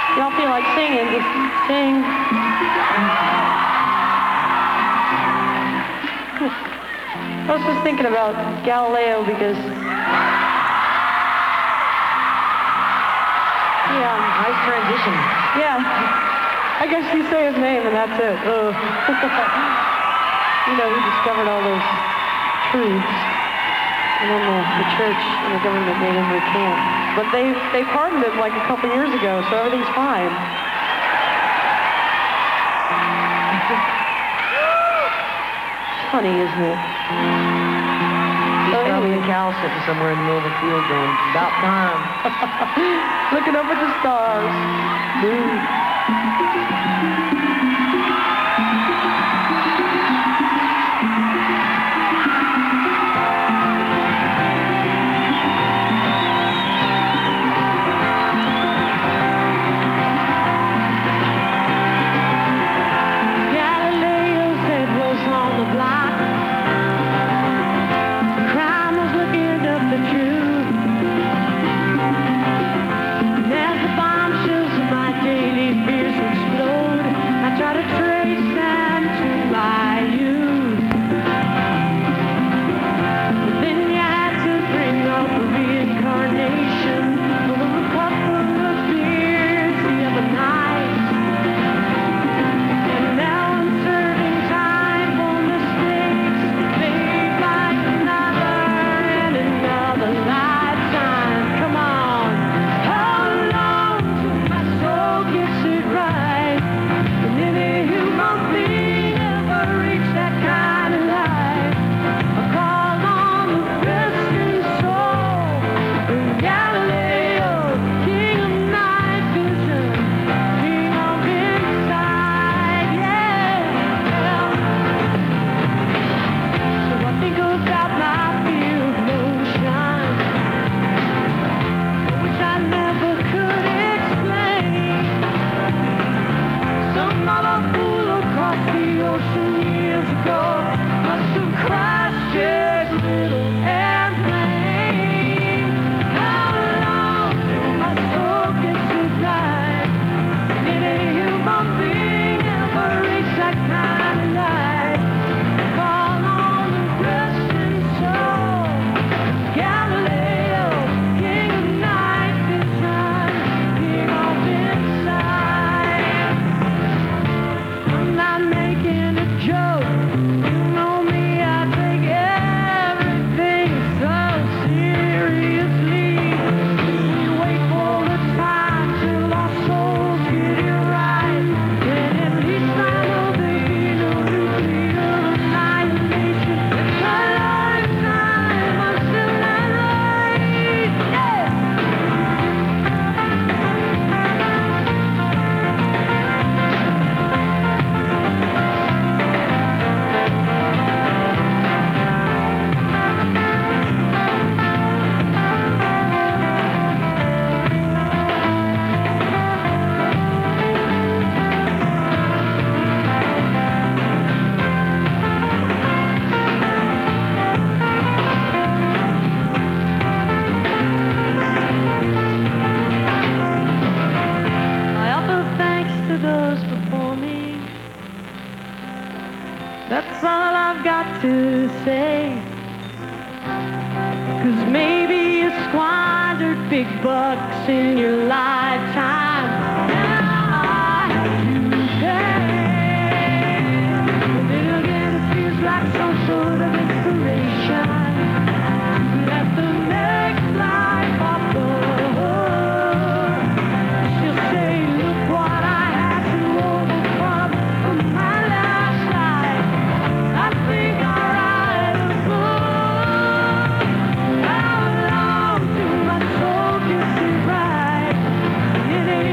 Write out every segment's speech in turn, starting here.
Y'all feel like singing, just sing. I was just thinking about Galileo because... Yeah. Nice transition. Yeah. I guess you say his name and that's it. You know, he discovered all those truths. And then the church and the government made him recant. But they pardoned him like a couple years ago, so everything's fine. Funny, isn't it? He's probably in Cal sitting somewhere in the middle of the field going, about time. Looking up at the stars. Galileo's head was on the block. Crime was looking up the truth. As the bombshells of my daily fears explode, I try to trace them to my youth. But then you had to bring up the reincarnation of a couple of beers the other night. And now I'm serving time for mistakes made like another and another lifetime. Come on, how long till my soul gets it right? And any human being ever reach that kind of life? I call on the Christian soul, Galileo, king of night vision, king of insight, yeah. So I think about my fear of motion, which I never could explain. Some other fool across the ocean years ago must have crashed his little airplane. How long till my soul gets it right? Did a human being ever reach that kind of life? Call on the Christian soul, Galileo, king of night vision, king of insight. I'm not making a joke. You know me, I take everything so seriously. We wait for the time till our souls get it right. Then at least I know there'll be no nuclear annihilation. In my lifetime, I'm still not right. Yeah! I offer thanks to those before me. That's all I've got to say. 'Cause maybe you squandered big bucks in your lifetime. Now I have to pay. But then again, it feels like some sort of inspiration. Let the next life off the hook. She'll say, look what I had to overcome from my last life. I think I'll write a book. How long till my soul gets it right? Any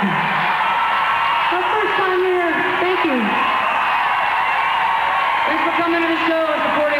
Our first time here. Thank you. Thanks for coming to the show and supporting